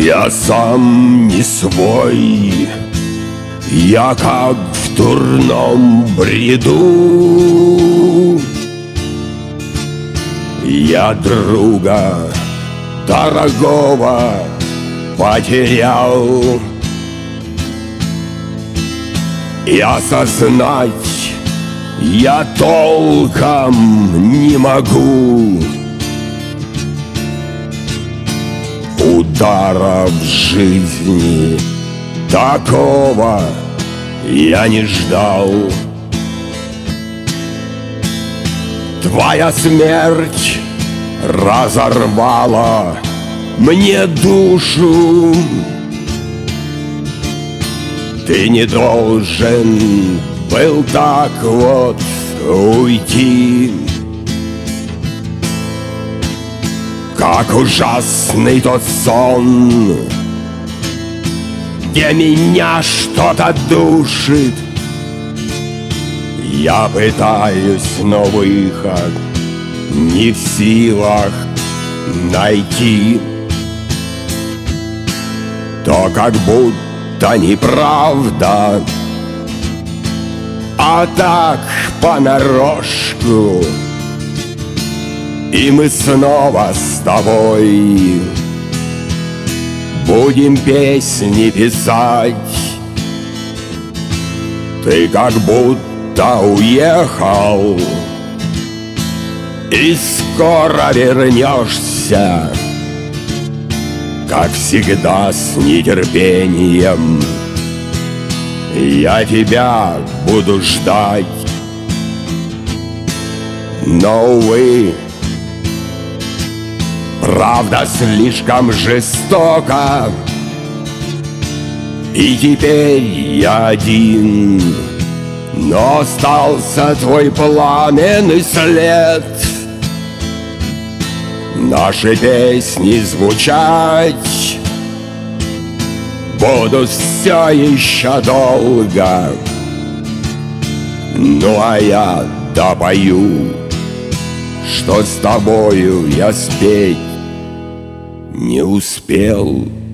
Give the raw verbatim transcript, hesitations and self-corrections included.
Я сам не свой, я как в дурном бреду. Я друга дорогого потерял, и осознать я толком не могу. Удара в жизни такого я не ждал. Твоя смерть разорвала мне душу. Ты не должен был так вот уйти. Как ужасный тот сон, где меня что-то душит. Я пытаюсь, но выход не в силах найти. То как будто неправда, а так понарошку. И мы снова с тобой будем песни писать. Ты как будто уехал и скоро вернешься. Как всегда с нетерпением я тебя буду ждать. Но, увы, правда слишком жестока, и теперь я один, но остался твой пламенный след. Наши песни звучать будут все еще долго. Ну а я допою, что с тобою я спеть не успел.